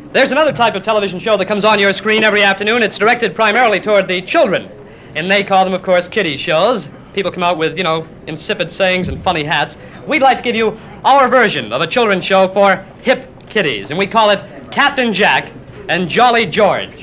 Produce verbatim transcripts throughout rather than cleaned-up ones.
There's another type of television show that comes on your screen every afternoon. It's directed primarily toward the children. And they call them, of course, kiddie shows. People come out with, you know, insipid sayings and funny hats. We'd like to give you our version of a children's show for hip kiddies. And we call it Captain Jack and Jolly George.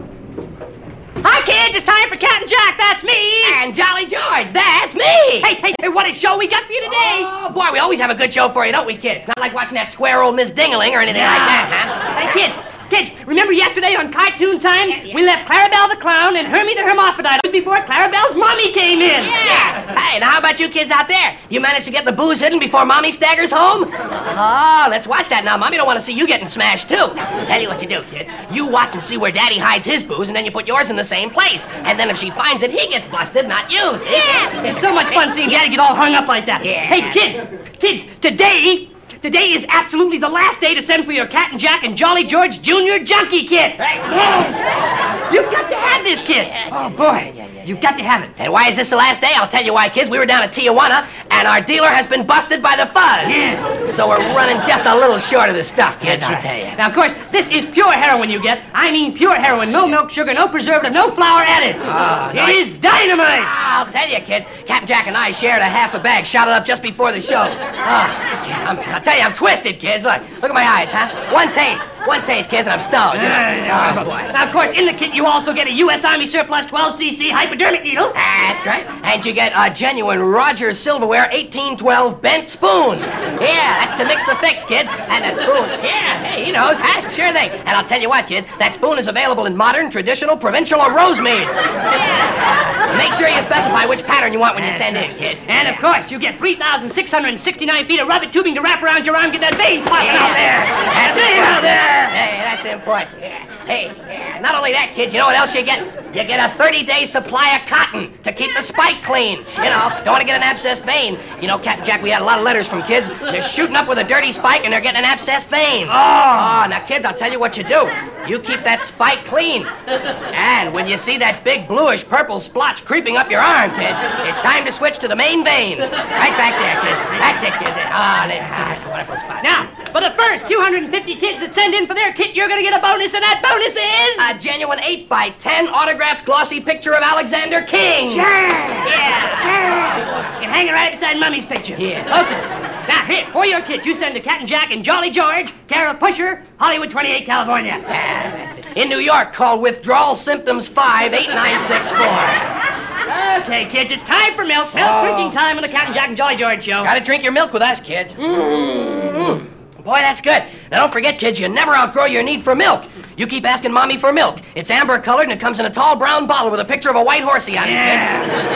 Hi, kids. It's time for Captain Jack. That's me. And Jolly George. That's me. Hey, hey, hey, what a show we got for you today. Oh, boy, we always have a good show for you, don't we, kids? Not like watching that square old Miss Dingaling or anything like that, huh? Hey, kids. Kids, remember yesterday on Cartoon Time? Yeah, yeah. We left Clarabelle the Clown and Hermie the Hermaphrodite before Clarabelle's mommy came in. Yeah. Hey, now how about you kids out there? You managed to get the booze hidden before Mommy staggers home? Oh, let's watch that now. Mommy don't want to see you getting smashed, too. Tell you what you do, kids. You watch and see where Daddy hides his booze, and then you put yours in the same place. And then if she finds it, he gets busted, not you, see? Yeah. It's so much fun seeing Daddy get all hung up like that. Yeah. Hey, kids, kids, today... Today is absolutely the last day to send for your Captain Jack and Jolly George Junior Junkie Kit. Right. Yes. You've got to have this kit. Oh, boy. You've got to have it. And why is this the last day? I'll tell you why, kids. We were down at Tijuana, and our dealer has been busted by the fuzz. Yeah. So we're running just a little short of the stuff, kids, I'll tell you. Now, of course, this is pure heroin you get. I mean pure heroin. No milk, sugar, no preservative, no flour added. Oh, it nice. is dynamite. I'll tell you, kids. Captain Jack and I shared a half a bag, shot it up just before the show. Oh, I'm, I'll tell you, I'm twisted, kids. Look, look at my eyes, huh? One taste. One taste, kids, and I'm stoned. You know? Oh, boy. Now, of course, in the kit, you also get a U S Army surplus twelve C C hypodermic needle. That's right. And you get a genuine Rogers Silverware eighteen twelve bent spoon. Yeah, that's to mix the fix, kids. And that spoon, yeah, hey, he knows, huh? Sure thing. And I'll tell you what, kids, that spoon is available in modern, traditional, provincial, or Rosemead. Make sure you specify which pattern you want when you send in, kid. And, of course, you get three thousand six hundred sixty-nine feet of rubber tubing to wrap around your arm, get that vein popping Yeah. out there. That's vein important. out there. Hey, that's important. Yeah. Hey, yeah. Not only that, kid, you know what else you get? You get a thirty-day supply of cotton to keep the spike clean. You know, don't want to get an abscessed vein. You know, Captain Jack, we had a lot of letters from kids. They're shooting up with a dirty spike and they're getting an abscessed vein. Oh. Oh, now, kids, I'll tell you what you do. You keep that spike clean. And when you see that big bluish purple splotch creeping up your arm, kid, it's time to switch to the main vein. Right back there, kid. That's it, kid. Ah, that's a wonderful spot. Now, for the first two hundred fifty kids that send in for their kit, you're going to get a bonus, and that bonus is... A genuine eight by ten autographed glossy picture of Alexander King. Sure. Yeah. Sure. You can hang it right beside Mummy's picture. Yeah. Okay. Now, here, for your kit, you send to Captain Jack and Jolly George, care of Pusher, Hollywood twenty-eight, California. In New York, call Withdrawal Symptoms five eight nine six four. Okay, kids, it's time for milk. Milk Oh. drinking time on the Captain Jack and Jolly George show. Gotta drink your milk with us, kids. Mm-hmm. Boy, that's good. Now, don't forget, kids, you never outgrow your need for milk. You keep asking Mommy for milk. It's amber-colored, and it comes in a tall brown bottle with a picture of a white horsey on it, kids.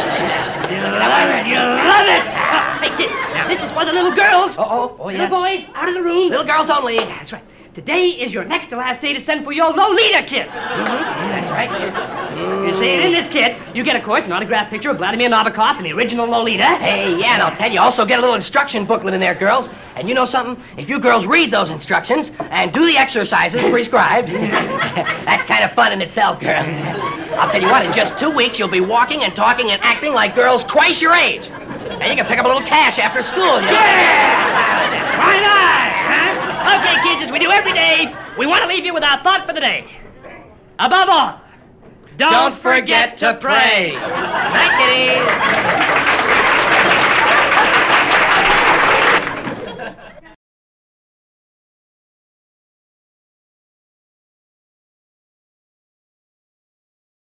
You love it. You love it. Oh, hey, kids, now, this is for the little girls. Uh-oh. Oh, yeah. Little boys, out of the room. Little girls only. That's right. Today is your next to last day to send for your Lolita kit. Mm-hmm. That's right. You see, in this kit, you get, of course, an autographed picture of Vladimir Nabokov and the original Lolita. Hey, yeah, and I'll tell you, also get a little instruction booklet in there, girls. And you know something? If you girls read those instructions and do the exercises prescribed, that's kind of fun in itself, girls. I'll tell you what, in just two weeks, you'll be walking and talking and acting like girls twice your age. And you can pick up a little cash after school, you know? Yeah! Why not? Huh? Okay, kids, as we do every day, we want to leave you with our thought for the day. Above all, don't, Don't forget to pray. Night, kiddies.